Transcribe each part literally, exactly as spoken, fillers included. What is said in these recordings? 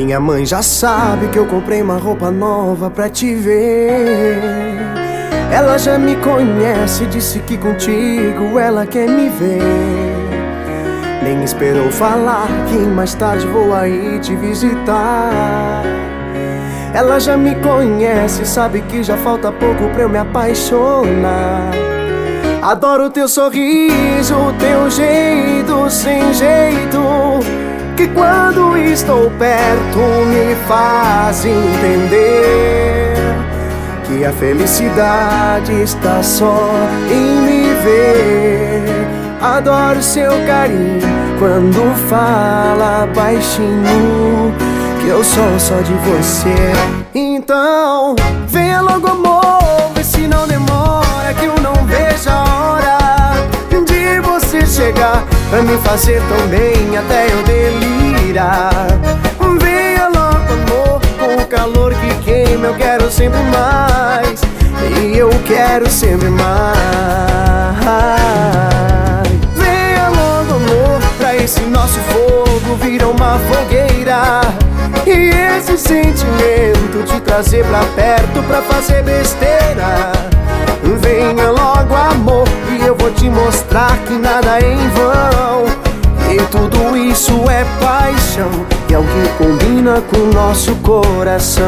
Minha mãe já sabe que eu comprei uma roupa nova pra te ver. Ela já me conhece, disse que contigo ela quer me ver. Nem esperou falar que mais tarde vou aí te visitar. Ela já me conhece, sabe que já falta pouco pra eu me apaixonar. Adoro teu sorriso, teu jeito sem jeito, que quando estou perto me faz entender que a felicidade está só em me ver. Adoro seu carinho quando fala baixinho, que eu sou só de você. Então venha logo, amor, vê se não demora, que eu não vejo a hora de você chegar pra me fazer tão bem até eu delirar. Venha logo, amor, com o calor que queima, eu quero sempre mais, e eu quero sempre mais. Venha logo, amor, pra esse nosso fogo virar uma fogueira, e esse sentimento te trazer pra perto pra fazer besteira. Venha logo, amor, e eu vou te mostrar que nada é em vão, e tudo isso é paixão, e é o que combina com o nosso coração.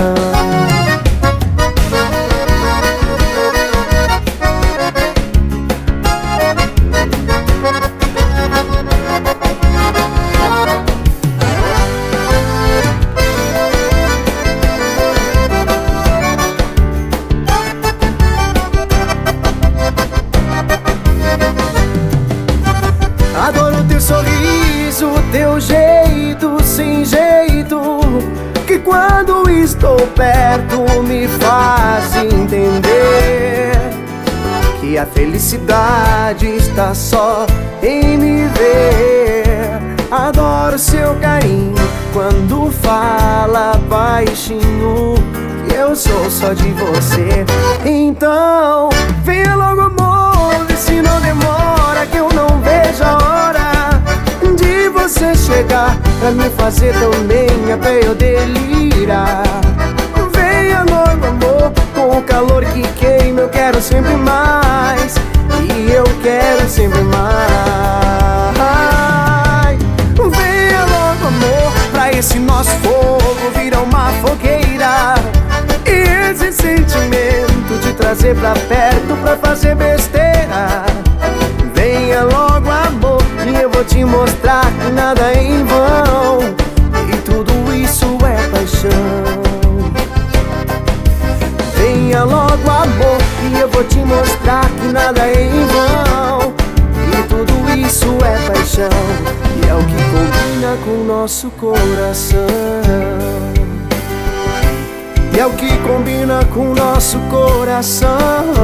Adoro teu sorriso, teu jeito sem jeito, que quando estou perto me faz entender que a felicidade está só em me ver. Adoro seu carinho quando fala baixinho, que eu sou só de você. Então venha logo, amor, vê se não demora, que eu não vejo a hora de você chegar pra me fazer tão bem até eu delirar. Venha logo, amor, com o calor que queima, eu quero sempre mais, e eu quero sempre mais. Venha logo, amor, pra esse nosso fogo virar uma fogueira, e esse sentimento te trazer pra perto pra fazer besteira. Venha logo, amor, e eu vou te mostrar que nada é em vão, e tudo isso é paixão. Venha logo, amor, e eu vou te mostrar que nada é em vão, e tudo isso é paixão, e é o que combina com o nosso coração, e é o que combina com o nosso coração,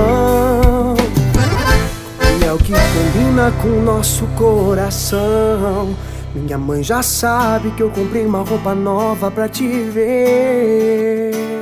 e é o que combina com o nosso coração. Minha mãe já sabe que eu comprei uma roupa nova pra te ver.